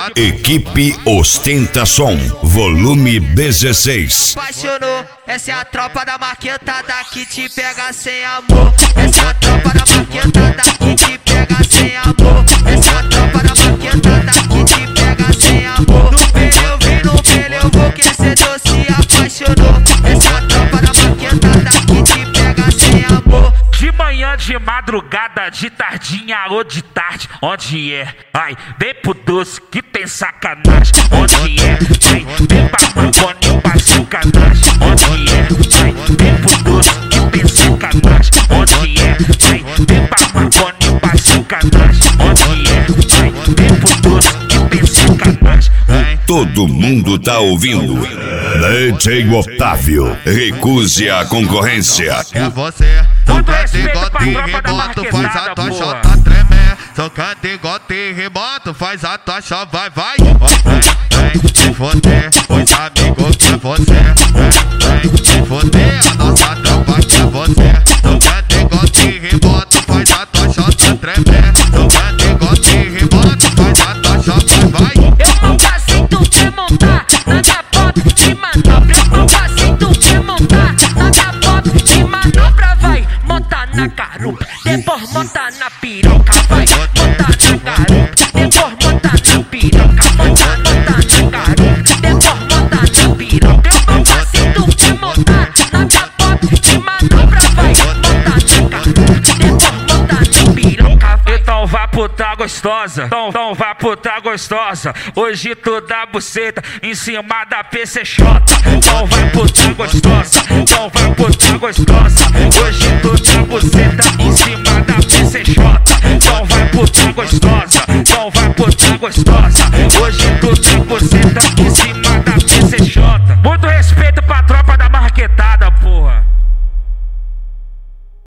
Equipe Ostentação, volume 16. Apaixonou, essa é a tropa da marquetada que te pega sem amor. Essa é a tropa da marquetada que te pega sem amor. Essa é a tropa da marquetada que te pega sem amor. No pele eu vi, no pele eu vou, que cê se apaixonou. Essa é a tropa da marquetada que te pega sem amor. De manhã, de madrugada, de tardinha ou de tarde, onde é? Ai, vem pro doce que tem sacanagem. Onde é? Ai, vem pra maconha pra sacanagem. Onde é? Ai, vem pro doce que tem sacanagem. Onde é? Ai, vem pra maconha pra sacanagem. Onde é? Ai, vem pro doce que tem sacanagem. Todo mundo tá ouvindo. DJ Otávio, recuse a concorrência. É você, socando igual tem remoto, faz a tua chota tremer. Socando igual tem remoto, faz a tua chota, vai, vai. Vem, se foder, os amigos que é você. Vem, se foder, a nossa tropa que é você. Socando igual tem remoto, faz a tua chota tremer. Socando igual tem remoto, faz a tua chota, vai. Eu não passei, tu quer montar na minha pop de manobra. Eu não passei, tu quer montar na minha pop de manobra. Vai montar na garupa, depois montar na piroca. Vai montar na garupa, depois montar na piroca. Montar na garupa, depois montar na piroca. Eu não passei, tu quer montar na minha pop de manobra. Vai montar na garupa, depois montar na piroca. Então vai puta gostosa, então vai puta gostosa. Hoje tu dá buceta em cima da PCxota. Então vai puta gostosa, então vai puta gostosa. Hoje tu dá buceta em cima da PCxota. Então vai puta gostosa, então vai puta gostosa. Hoje tu dá buceta em cima